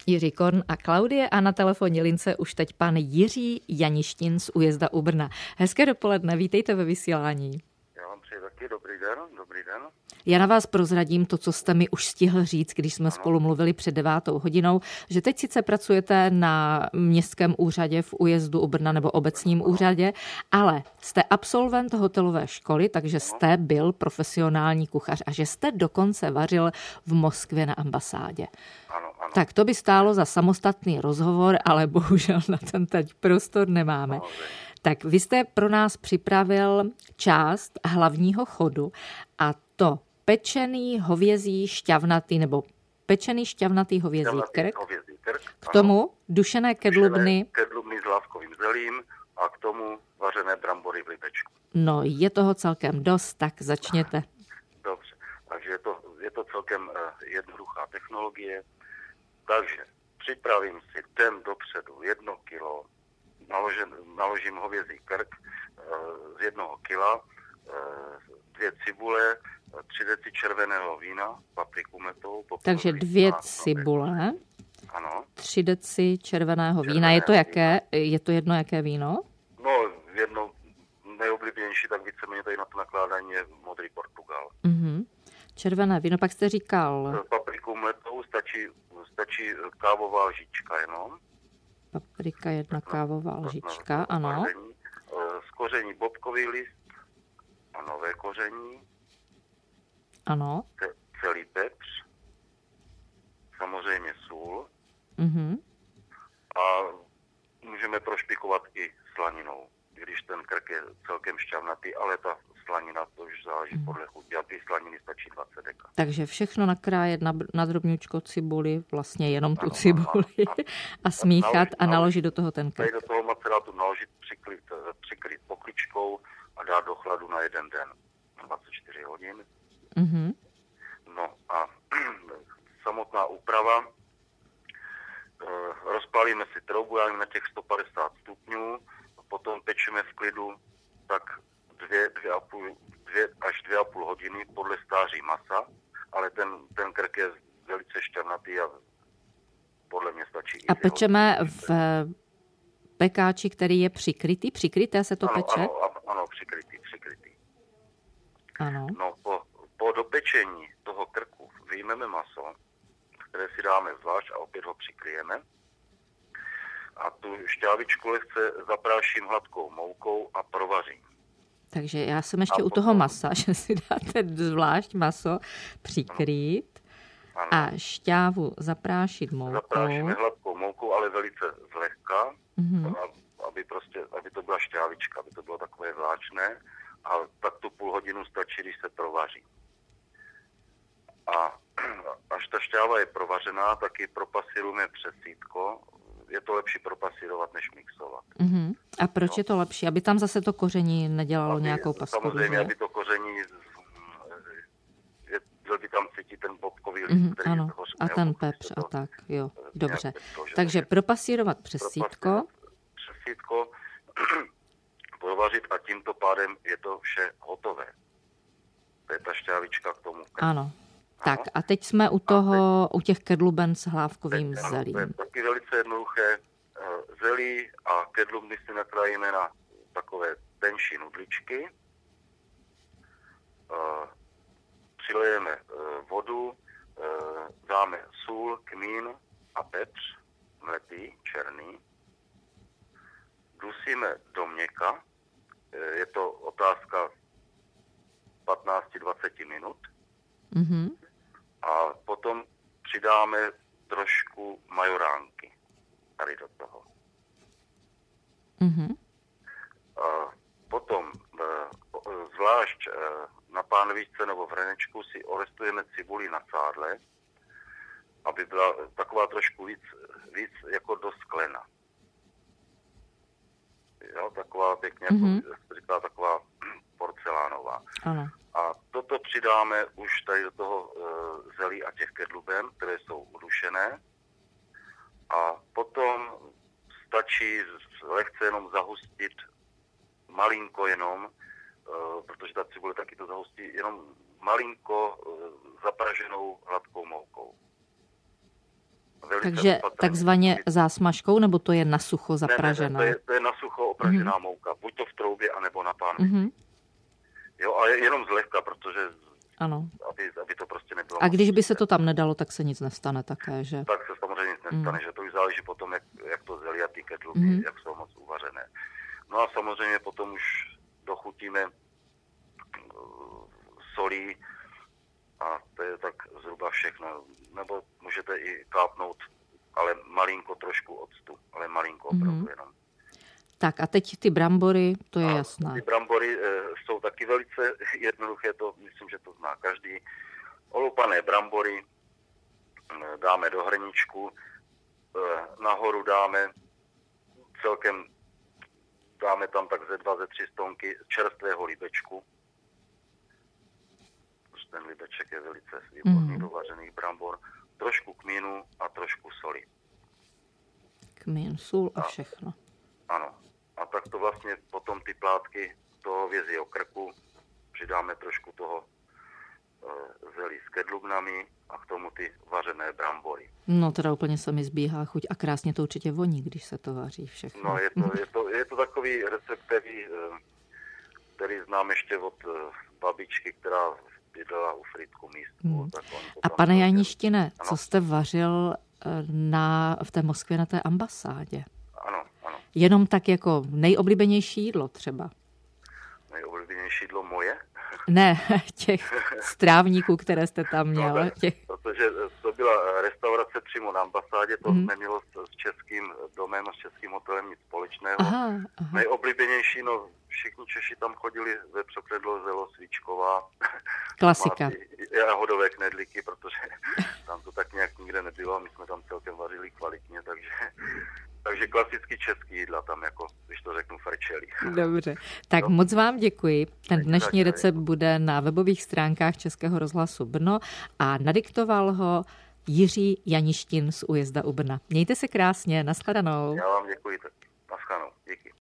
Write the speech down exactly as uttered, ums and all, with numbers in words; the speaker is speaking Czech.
Jiří Korn a Klaudie a na telefonní lince už teď pan Jiří Janištin z Újezda u Brna. Hezké dopoledne, vítejte ve vysílání. Já vám přeji taky dobrý den, dobrý den. Já na vás prozradím to, co jste mi už stihl říct, když jsme ano. spolu mluvili před devátou hodinou, že teď sice pracujete na městském úřadě v Újezdu u Brna nebo obecním ano. úřadě, ale jste absolvent hotelové školy, takže jste byl profesionální kuchař a že jste dokonce vařil v Moskvě na ambasádě. Ano, ano. Tak to by stálo za samostatný rozhovor, ale bohužel na ten teď prostor nemáme. Ano, tak vy jste pro nás připravil část hlavního chodu a to pečený hovězí šťavnatý nebo pečený šťavnatý hovězí šťavnatý krk. Hovězí krk. K tomu dušené kedlubny. Kedlubny s lávkovým zelím a k tomu vařené brambory v libečku. No, je toho celkem dost, tak začněte. Dobře, takže je to, je to celkem uh, jednoduchá technologie. Takže připravím si den dopředu jedno kilo, naložen, naložím hovězí krk uh, z jednoho kila, uh, dvě cibule, tři deci červeného vína, papriku metou. Takže dvě cibule, ano. tři deci červeného vína. Je to jaké? Je to jedno jaké víno? No, jedno nejoblíbenější, tak víceméně tady na to nakládání je modrý Portugal. Mhm. Červené víno, pak jste říkal... Papriku metou stačí, stačí kávová lžička jenom. Paprika jedna kávová lžička, ano. Z koření bobkový list a nové koření. Ano. Celý pepř, samozřejmě sůl mm-hmm. a můžeme prošpikovat i slaninou, když ten krk je celkem šťavnatý, ale ta slanina, to už záleží mm. podle chuti, a ty slaniny stačí dvacet deka. Takže všechno nakrájet na, na drobňučko cibuli, vlastně jenom tu ano, cibuli ano, ano. a smíchat naložit, a naložit do toho ten krk. Tady do toho macerátu naložit, přikryt, přikryt pokličkou a dát do chladu na jeden den, na dvacet čtyři hodin. Mm-hmm. No a samotná úprava, e, rozpálíme si troubu, já na těch sto padesát stupňů, potom pečeme v klidu tak dvě, dvě a půl, dvě až dvě a půl hodiny podle stáří masa, ale ten, ten krk je velice šťavnatý a podle mě stačí. A pečeme v pekáči, který je přikrytý? Přikryté se to ano, peče? Ano, ano, přikrytý, přikrytý. Ano. No, po, po dopečení toho krku vyjmeme maso, které si dáme zvlášť a opět ho přikryjeme. A tu šťávičku lehce zapráším hladkou moukou a provařím. Takže já jsem ještě a u toho masa, že si dáte zvlášť maso přikrýt ano. a šťávu zaprášit moukou. Zaprášíme hladkou moukou, ale velice zlehka, mm-hmm. aby, prostě, aby to byla šťávička, aby to bylo takové vláčné. A tak tu půl hodinu stačí, když se provaří. A až ta šťáva je provařená, tak ji propasírujeme přes sítko. Je to lepší propasírovat, než mixovat. Uh-huh. A proč no. je to lepší? Aby tam zase to koření nedělalo aby, nějakou pastu. Samozřejmě, aby to koření, je, byl by tam cítit ten bobkový list, uh-huh, který ano. toho A ten pepř a tak, jo, dobře. Takže propasírovat přes sítko. Přes sítko, provařit a tímto pádem je to vše hotové. To je ta šťávička k tomu. Ano. Tak a teď jsme u toho, teď, u těch kedluben s hlávkovým teď, zelím. To je taky velice jednoduché. Zelí a kedlubny si nakrájíme na takové tenší nudličky. Přilejeme vodu, dáme sůl, kmín a pepř, mletý, černý. Dusíme do měka. Je to otázka patnáct až dvacet minut. Mm-hmm. A potom přidáme trošku majoránky tady do toho. Mm-hmm. A potom zvlášť na pánvičce nebo v hrnečku si orestujeme cibuli na sádle, aby byla taková trošku víc, víc jako do sklena. Jo, taková pěkně, mm-hmm. jako se říká, taková porcelánová. Ano. A toto přidáme už tady do toho e, zelí a těch kedluben, které jsou udušené. A potom stačí lehce jenom zahustit, malinko jenom, e, protože ta cibule taky to zahustí, jenom malinko e, zapraženou hladkou moukou. Velice Takže opatrně. takzvaně zásmažkou, nebo to je na sucho zapražená? Ne, ne, ne, to, je, to je na sucho opražená mm. mouka. Buď to v troubě, anebo na pánvi. Mm-hmm. Jo, ale jenom zlehka, protože ano. Aby, aby to prostě nebylo. A když by se to tam nedalo, tak se nic nestane také, že? Tak se samozřejmě nic nestane, mm. že to už záleží potom, jak, jak to zelí a ty kedluby, mm. jak jsou moc uvařené. No a samozřejmě potom už dochutíme solí a to je tak zhruba všechno. Nebo můžete i kápnout, ale malinko trošku octu, ale malinko opravdu mm. jenom. Tak a teď ty brambory, to je a jasné. Ty brambory e, jsou taky velice jednoduché, to myslím, že to zná každý. Olupané brambory e, dáme do hrníčku, e, nahoru dáme celkem, dáme tam tak ze dva, ze tři stonky čerstvého líbečku. Ten líbeček je velice výborný, mm. dovařených brambor. Trošku kmínu a trošku soli. Kmín, sůl a, a všechno. Ano. A tak to vlastně potom ty plátky toho hovězího krku přidáme trošku toho e, zelí s kedlubnami a k tomu ty vařené brambory. No teda úplně se mi zbíhá chuť a krásně to určitě voní, když se to vaří všechno. No je to, je to, je to takový recept, který, který znám ještě od babičky, která bydlela u Frýdku místku. Hmm. A pane Janištine, co jste vařil na, v té Moskvě na té ambasádě? Ano, ano. Jenom tak jako nejoblíbenější jídlo třeba? Nejoblíbenější jídlo moje? Ne, těch strávníků, které jste tam měl. No, tak, těch... Protože to byla restaurace přímo na ambasádě, to mm. nemělo s, s českým domem a s českým hotelem nic společného. Aha, aha. Nejoblíbenější, no všichni Češi tam chodili ve předloze svíčková. Klasika. Jahodové knedlíky, protože tam to tak nějak nikde nebylo a my jsme tam celkem vařili kvalitně, takže... Takže klasicky český jídla tam, jako, když to řeknu, frčeli. Dobře, tak no. Moc vám děkuji. Ten dnešní recept bude na webových stránkách Českého rozhlasu Brno a nadiktoval ho Jiří Janištin z Újezda u Brna. Mějte se krásně, nashledanou. Já vám děkuji, tak nashledanou, díky.